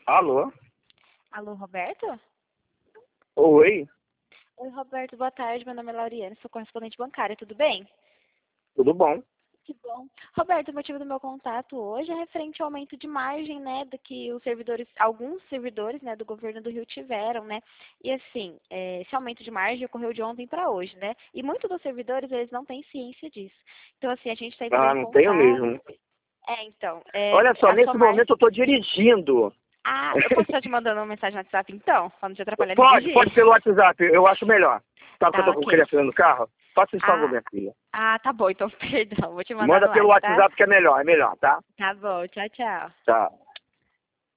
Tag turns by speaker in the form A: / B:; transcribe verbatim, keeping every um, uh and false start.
A: Alô?
B: Alô, Roberto?
A: Oi,
B: Oi, Roberto, boa tarde. Meu nome é Lauriane, sou correspondente bancária, tudo bem?
A: tudo bom?
B: Que bom. Roberto, o motivo do meu contato hoje é referente ao aumento de margem, né, do que os servidores, alguns servidores, né, do governo do Rio tiveram, né? E assim, é, esse aumento de margem ocorreu de ontem para hoje, né? E muitos dos servidores, eles não têm ciência disso. Então, assim, a gente está entrando
A: Ah,
B: em
A: não tenho
B: contato.
A: mesmo.
B: É, então, é,
A: Olha só,
B: a sua
A: nesse
B: margem.
A: momento eu tô dirigindo.
B: Ah, eu posso estar te mandando uma mensagem no WhatsApp, então? Pra não te atrapalhar a
A: Pode,
B: dirigir?
A: pode pelo WhatsApp, eu acho melhor. Sabe que eu
B: Tá,
A: tô com
B: ok.
A: criança no carro? Faça esse favor,
B: Ah,
A: minha filha.
B: ah, tá bom, então, perdão, vou te mandar
A: Manda
B: no
A: pelo
B: WhatsApp, tá?
A: WhatsApp que é melhor, é melhor, tá?
B: Tá bom, tchau, tchau.
A: Tá.